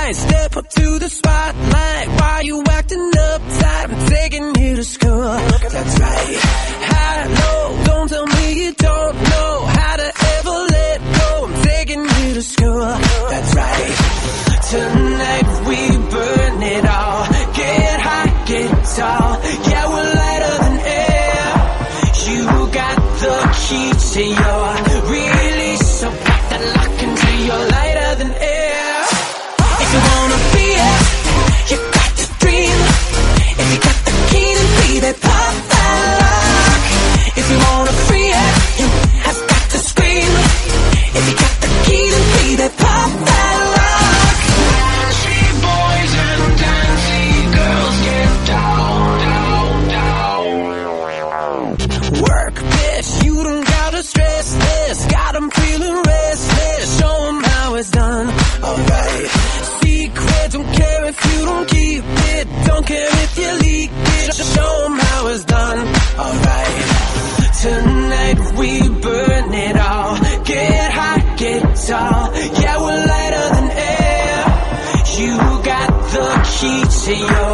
right, step up to the spotlight. Why you acting uptight? I'm taking you to school. That's right. High, low, don't tell me you don't know how to ever let go. I'm taking you to school. That's right. Tonight we burn it all. Get high, get tall. Yeah, we're lighter than air. You got the key to your release, so pop that lock until you're lighter than air. If you wanna be it, you got to dream. If you got the key, then baby, pop that lock. If you wanna free it, you have got to scream. If you got the key, then baby, pop that lock. Dancey boys and dancey girls get down, down, down. Work, bitch, you don't gotta stress this. Got 'em feeling restless. Show 'em how it's done. Alright. Secret, don't care if you don't keep it. Don't care if you leak it. Show 'em how it's done. Alright. Tonight we burn it all. Get high, get tall. Yeah, we're lighter than air. You got the key to your